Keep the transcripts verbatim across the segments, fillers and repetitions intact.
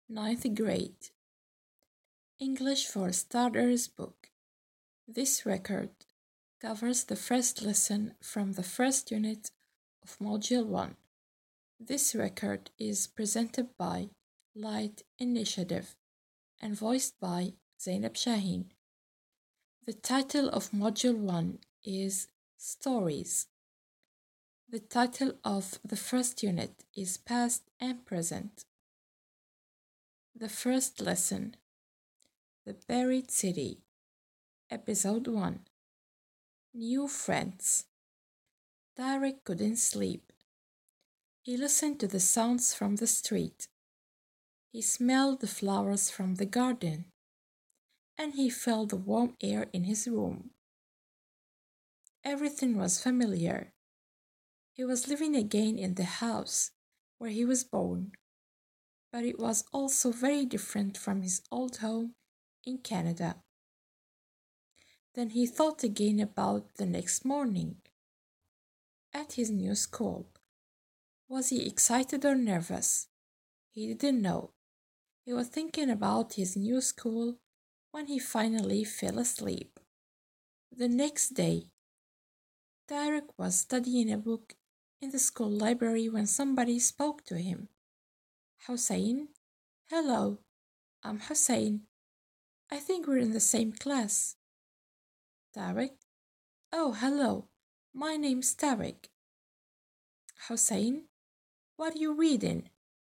Ninth grade English for Starters book. This record covers the first lesson from the first unit of Module one. This record is presented by Light Initiative and voiced by Zainab Shaheen. The title of Module one is Stories. The title of the first unit is Past and Present. The first lesson, The Buried City, Episode one. New Friends. Tarek couldn't sleep. He listened to the sounds from the street. He smelled the flowers from the garden, and he felt the warm air in his room. Everything was familiar. He was living again in the house where he was born, but it was also very different from his old home in Canada. Then he thought again about the next morning at his new school. Was he excited or nervous? He didn't know. He was thinking about his new school when he finally fell asleep. The next day, Tarek was studying a book in the school library when somebody spoke to him. Hussein? Hello, I'm Hussein. I think we're in the same class. Tarek? Oh, hello. My name's Tarek. Hussein? What are you reading?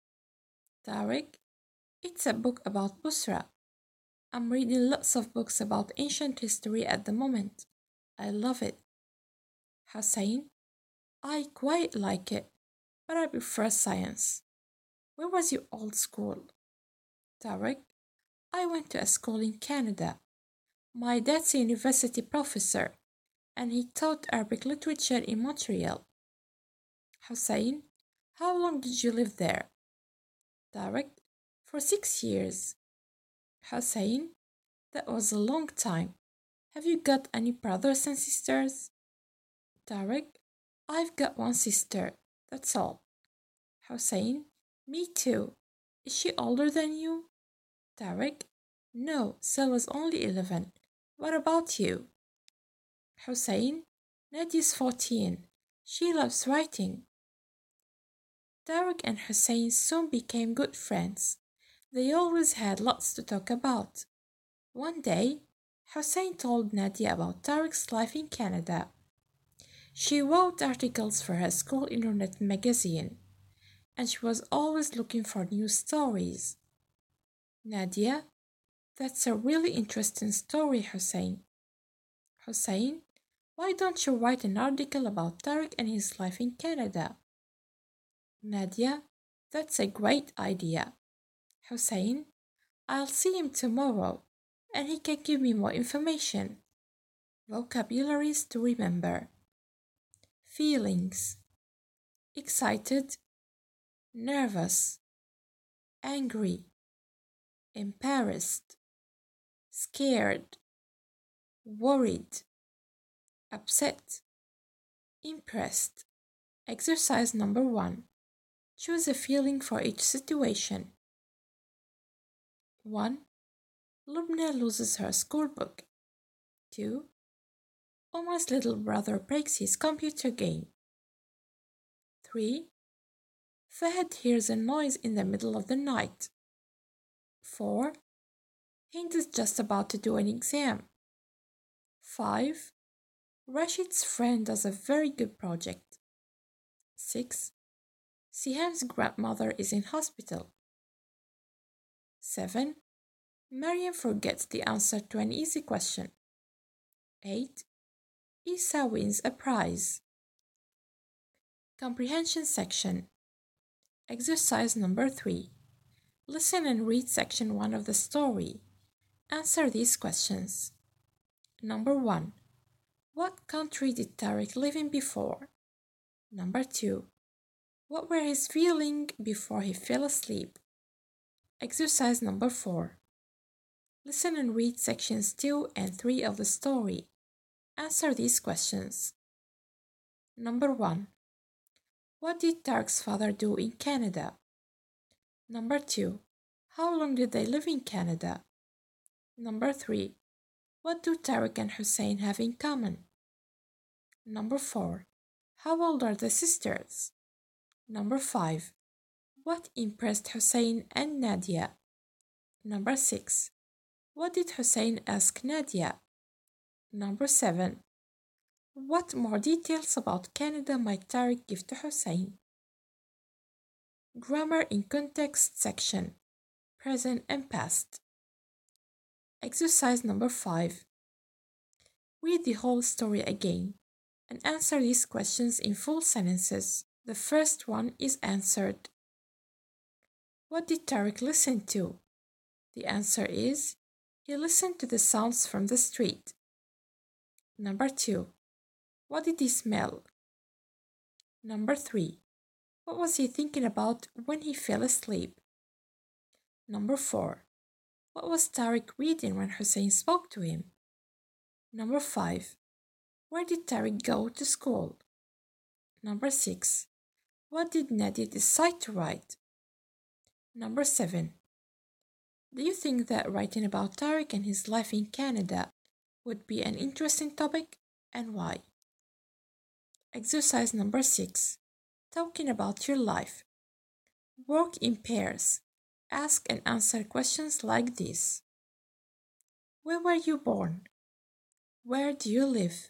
Tarek? It's a book about Busra. I'm reading lots of books about ancient history at the moment. I love it. Hussein? I quite like it, but I prefer science. Where was your old school? Tarek? I went to a school in Canada. My dad's a university professor, and he taught Arabic literature in Montreal. Hussein? How long did you live there? Tarek? For six years. Hussein? That was a long time. Have you got any brothers and sisters? Tarek? I've got one sister, that's all. Hussein? Me too. Is she older than you? Tarek? No, Sel was only eleven. What about you? Hussein? Nadia's fourteen. She loves writing. Tarek and Hussein soon became good friends. They always had lots to talk about. One day, Hussein told Nadia about Tarek's life in Canada. She wrote articles for her school internet magazine, and she was always looking for new stories. Nadia, that's a really interesting story, Hussein. Hussein, why don't you write an article about Tarek and his life in Canada? Nadia, that's a great idea. Hussein, I'll see him tomorrow, and he can give me more information. Vocabularies to remember. Feelings: excited, nervous, angry, embarrassed, scared, worried, upset, impressed. Exercise number one. Choose a feeling for each situation. one. Lubna loses her school book. two. Omar's little brother breaks his computer game. three. Fahad hears a noise in the middle of the night. four. Hind is just about to do an exam. five. Rashid's friend does a very good project. six. Siham's grandmother is in hospital. seven. Mariam forgets the answer to an easy question. eight. Isa wins a prize. Comprehension section. Exercise number three. Listen and read section one of the story. Answer these questions. Number one. What country did Tarek live in before? Number two. What were his feelings before he fell asleep? Exercise number four. Listen and read sections two and three of the story. Answer these questions. Number one. What did Tarek's father do in Canada? Number two. How long did they live in Canada? Number three. What do Tariq and Hussein have in common? Number four. How old are the sisters? Number five. What impressed Hussein and Nadia? Number six. What did Hussein ask Nadia? Number seven. What more details about Canada might Tariq give to Hussein? Grammar in context section. Present and past. Exercise number five. Read the whole story again and answer these questions in full sentences. The first one is answered. What did Tariq listen to? The answer is, he listened to the sounds from the street. Number two. What did he smell? Number three. What was he thinking about when he fell asleep? Number four. What was Tariq reading when Hussein spoke to him? Number five. Where did Tariq go to school? Number six. What did Nadia decide to write? Number seven. Do you think that writing about Tariq and his life in Canada would be an interesting topic, and why? Exercise number six. Talking about your life. Work in pairs. Ask and answer questions like this. Where were you born? Where do you live?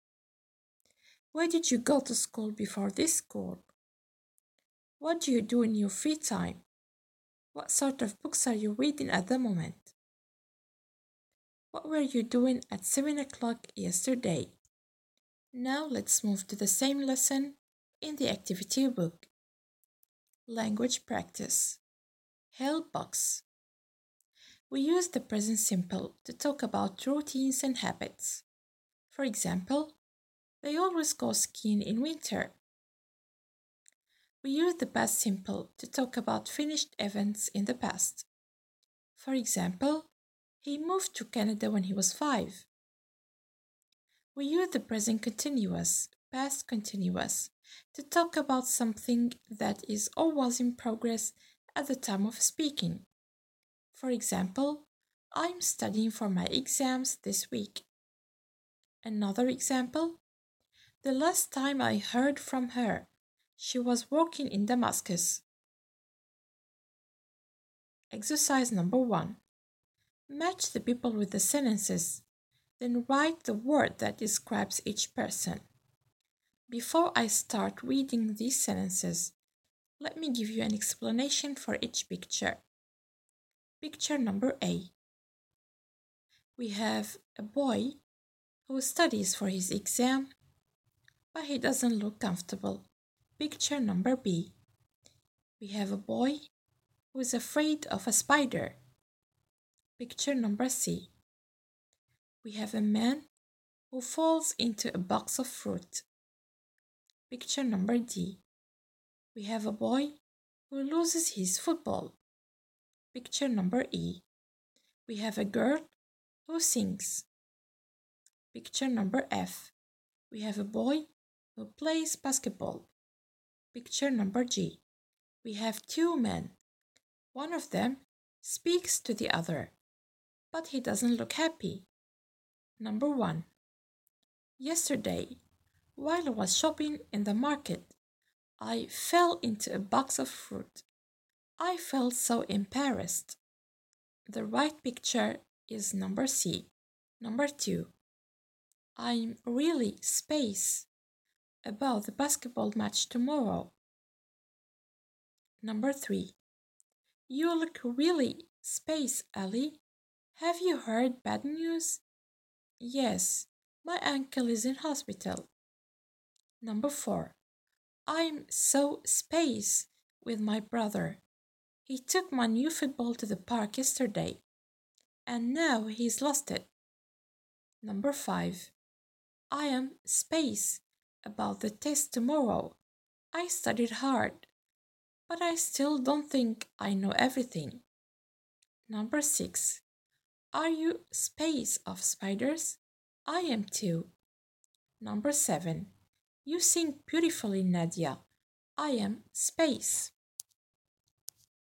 Where did you go to school before this school? What do you do in your free time? What sort of books are you reading at the moment? What were you doing at seven o'clock yesterday? Now let's move to the same lesson in the activity book. Language practice. Help box. We use the present simple to talk about routines and habits. For example, they always go skiing in winter. We use the past simple to talk about finished events in the past. For example, he moved to Canada when he was five. We use the present continuous, past continuous, to talk about something that is or was in progress at the time of speaking. For example, I'm studying for my exams this week. Another example, the last time I heard from her, she was working in Damascus. Exercise number one. Match the people with the sentences, then write the word that describes each person. Before I start reading these sentences, let me give you an explanation for each picture. Picture number A. We have a boy who studies for his exam, but he doesn't look comfortable. Picture number B. We have a boy who is afraid of a spider. Picture number C. We have a man who falls into a box of fruit. Picture number D. We have a boy who loses his football. Picture number E. We have a girl who sings. Picture number F. We have a boy who plays basketball. Picture number G. We have two men. One of them speaks to the other, but he doesn't look happy. Number one. Yesterday, while I was shopping in the market, I fell into a box of fruit. I felt so embarrassed. The right picture is number C. Number two. I'm really space about the basketball match tomorrow. Number three. You look really space, Ali. Have you heard bad news? Yes, my uncle is in hospital. Number four. I'm so space with my brother. He took my new football to the park yesterday, and now he's lost it. Number five. I am space about the test tomorrow. I studied hard, but I still don't think I know everything. Number six. Are you space of spiders? I am too. Number seven. You sing beautifully, Nadia. I am space.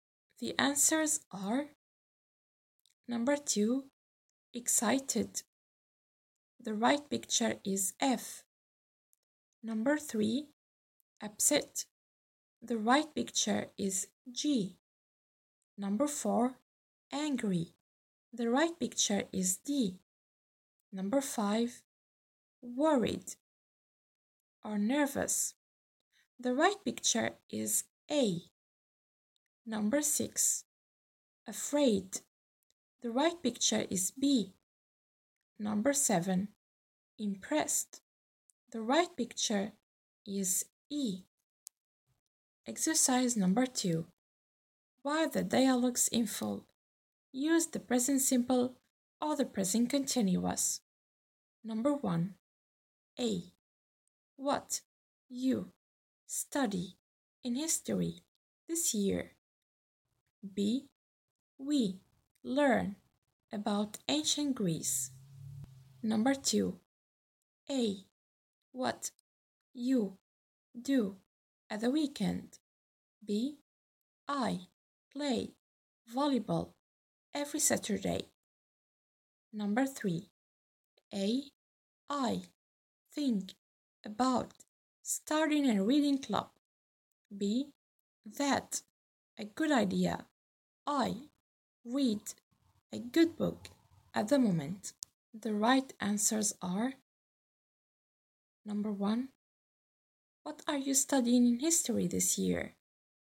The answers are number two, excited. The right picture is F. Number three, upset. The right picture is G. Number four, angry. The right picture is D. Number five, worried or nervous. The right picture is A. Number six, afraid. The right picture is B. Number seven, impressed. The right picture is E. Exercise number two. Write the dialogues in full. Use the present simple or the present continuous. Number one. A. What you study in history this year. B. We learn about ancient Greece. Number two. A. What you do at the weekend. B. I play volleyball every Saturday. Number three. A. I think about starting a reading club. B. That a good idea. I read a good book at the moment. The right answers are number one. What are you studying in history this year?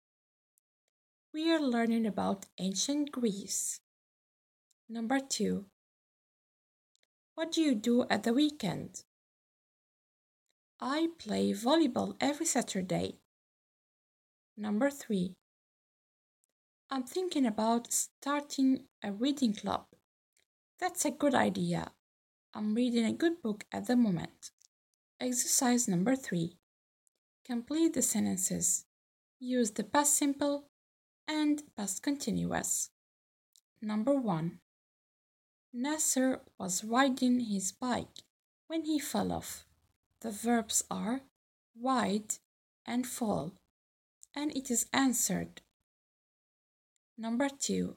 We are learning about ancient Greece. Number two. What do you do at the weekend? I play volleyball every Saturday. Number three. I'm thinking about starting a reading club. That's a good idea. I'm reading a good book at the moment. Exercise number three. Complete the sentences. Use the past simple and past continuous. Number one. Nasser was riding his bike when he fell off. The verbs are ride and fall, and it is answered. Number two.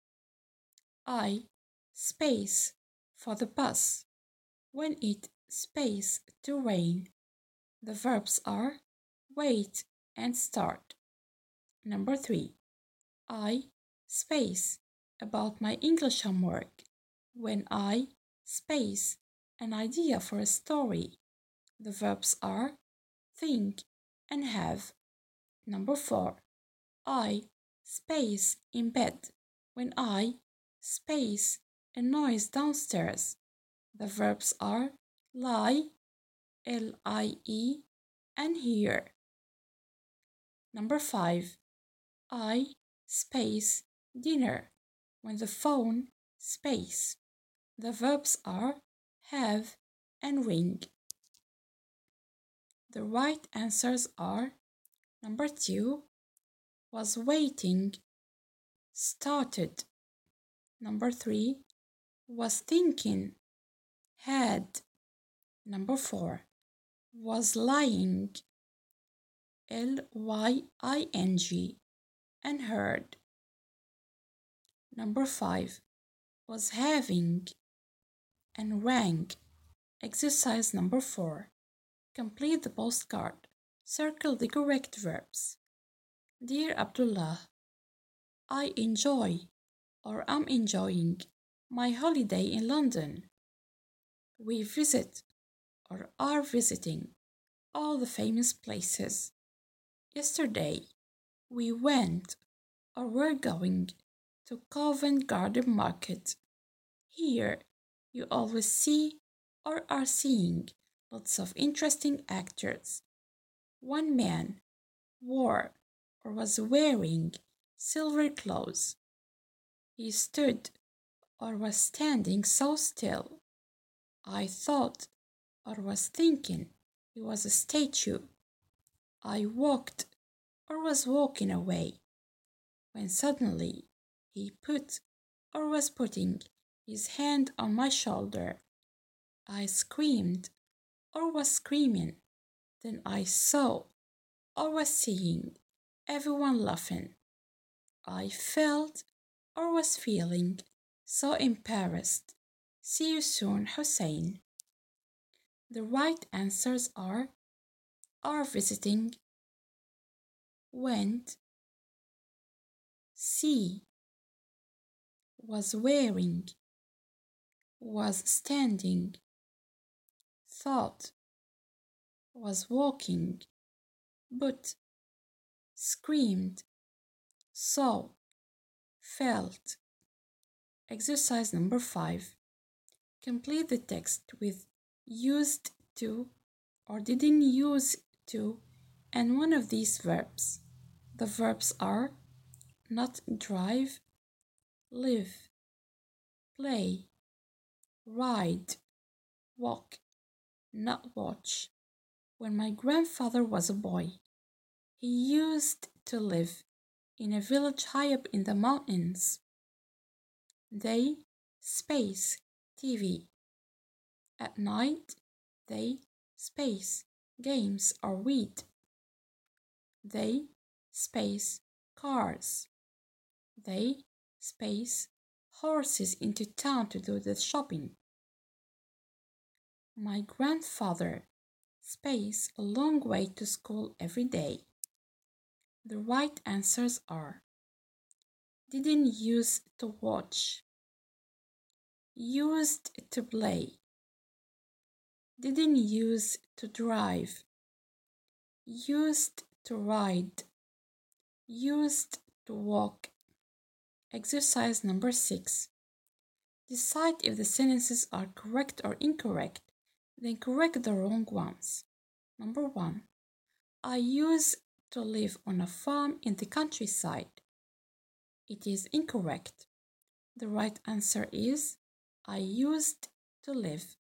I space for the bus when it space to rain. The verbs are wait and start. Number three. I space about my English homework when I space an idea for a story. The verbs are think and have. Number four. I space in bed when I space a noise downstairs. The verbs are lie, L I E, and hear. Number five. I space dinner when the phone space. The verbs are have and ring. The right answers are number two. Was waiting, started. Number three. Was thinking, had. Number four. Was lying, L Y I N G, and heard. Number five. Was having and rang. Exercise number four. Complete the postcard. Circle the correct verbs. Dear Abdullah, I enjoy or am enjoying my holiday in London. We visit or are visiting all the famous places. Yesterday, we went or were going to Covent Garden Market. Here, you always see or are seeing lots of interesting actors. One man wore or was wearing silver clothes. He stood or was standing so still. I thought or was thinking he was a statue. I walked or was walking away when suddenly he put or was putting his hand on my shoulder. I screamed or was screaming. Then I saw or was seeing everyone laughing. I felt or was feeling so embarrassed. See you soon, Hussein. The right answers are are visiting, went, see, was wearing, was standing, thought, was walking, but, screamed, saw, felt. Exercise number five. Complete the text with used to or didn't use to and one of these verbs. The verbs are not drive, live, play, ride, walk, not watch. When my grandfather was a boy, he used to live in a village high up in the mountains. They space T V. At night, they space games or read. They space cars. They space horses into town to do the shopping. My grandfather space a long way to school every day. The right answers are didn't use to watch, used to play, didn't use to drive, used to ride, used to walk. Exercise number six. Decide if the sentences are correct or incorrect, then correct the wrong ones. Number one. I used to live on a farm in the countryside. It is incorrect. The right answer is I used to live.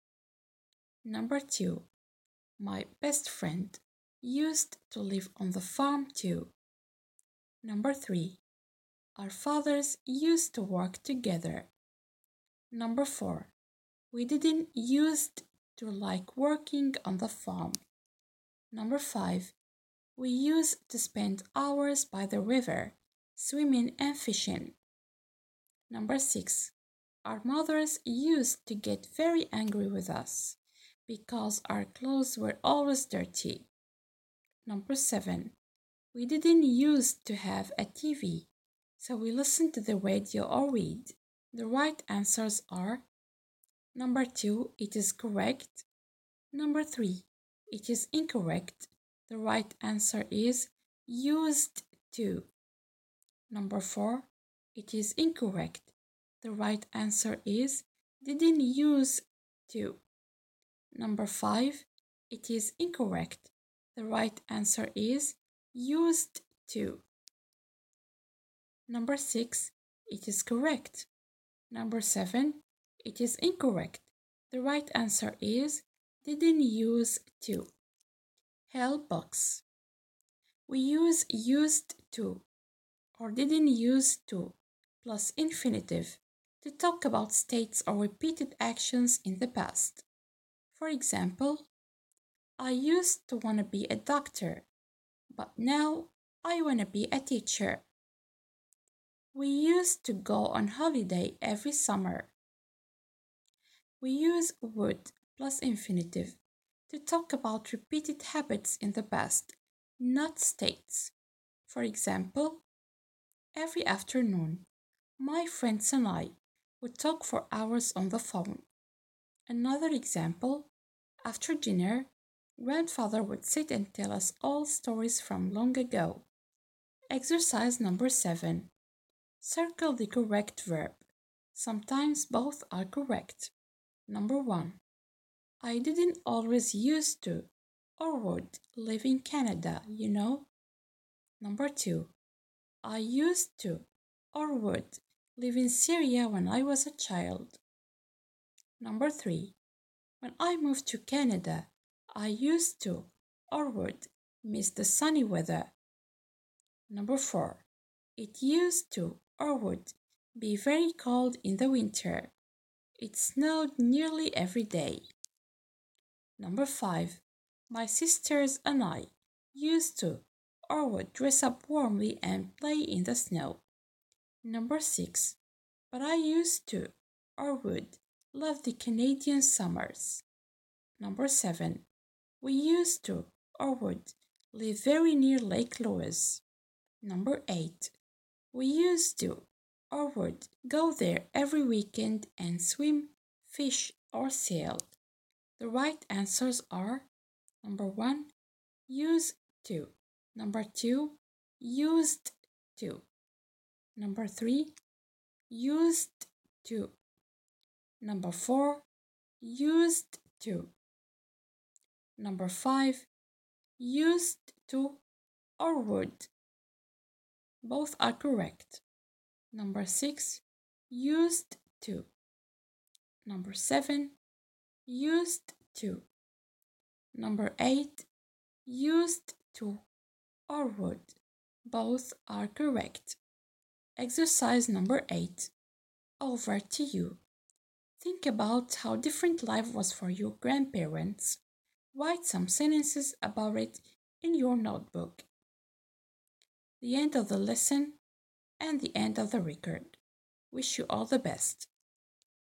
Number two. My best friend used to live on the farm too. Number three. Our fathers used to work together. Number four. We didn't used to like working on the farm. Number five. We used to spend hours by the river, swimming and fishing. Number six. Our mothers used to get very angry with us because our clothes were always dirty. Number seven. We didn't used to have a T V, so we listened to the radio or read. The right answers are number two, it is correct. Number three, it is incorrect. The right answer is used to. Number four, it is incorrect. The right answer is didn't use to. Number five, it is incorrect. The right answer is used to. Number six, it is correct. Number seven, it is incorrect. The right answer is didn't use to. Help box. We use used to or didn't use to plus infinitive to talk about states or repeated actions in the past. For example, I used to want to be a doctor, but now I want to be a teacher. We used to go on holiday every summer. We use would plus infinitive to talk about repeated habits in the past, not states. For example, every afternoon, my friends and I would talk for hours on the phone. Another example, after dinner, grandfather would sit and tell us all stories from long ago. Exercise number seven. Circle the correct verb. Sometimes both are correct. Number one. I didn't always used to or would live in Canada, you know. Number two. I used to or would live in Syria when I was a child. Number three. When I moved to Canada, I used to or would miss the sunny weather. Number four. It used to or would be very cold in the winter. It snowed nearly every day. Number five. My sisters and I used to or would dress up warmly and play in the snow. Number six. But I used to, or would, love the Canadian summers. Number seven. We used to, or would, live very near Lake Louise. Number eight. We used to, or would, go there every weekend and swim, fish, or sail. The right answers are number one, used to. Number two, used to. Number three, used to. Number four, used to. Number five, used to or would. Both are correct. Number six, used to. Number seven, used to. Number eight, used to or would. Both are correct. Exercise number eight. Over to you. Think about how different life was for your grandparents. Write some sentences about it in your notebook. The end of the lesson and the end of the record. Wish you all the best.